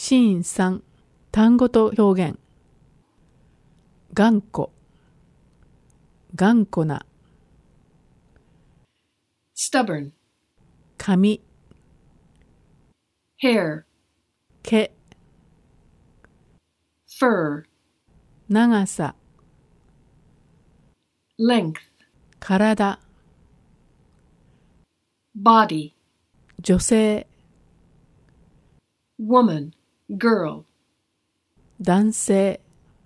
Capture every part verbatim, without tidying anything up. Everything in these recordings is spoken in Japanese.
シーンさん、単語と表現。頑固、頑固な。 stubborn, 髪、 hair, 毛、 fur, 長さ、 length, 体、 body, 女性、 woman, girl, 男性、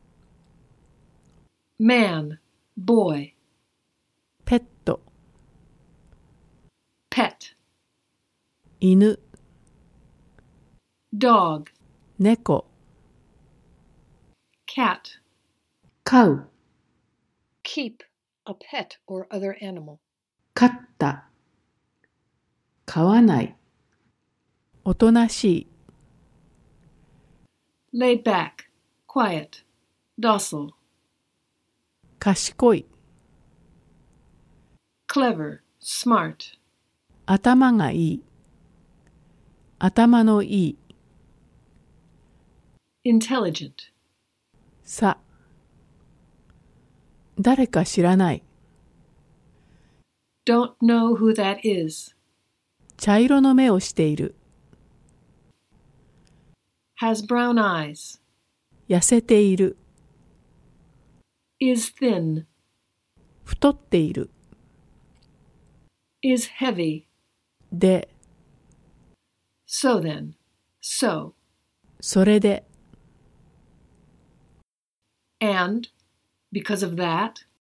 man, boy, ペット、 pet, 犬、 dog, 猫、 cat, 飼う、 keep a pet or other animal, 飼った、飼わない。おとなしい、 laid back, quiet, docile, 賢い、 clever, smart, 頭がいい、頭のいい。 intelligent, さ、誰か知らない。 don't know who that is, 茶色の目をしている。 has brown eyes, 痩せている。 is thin, 太っている。 is heavy, で、 so then, so, それで。 and, because of that,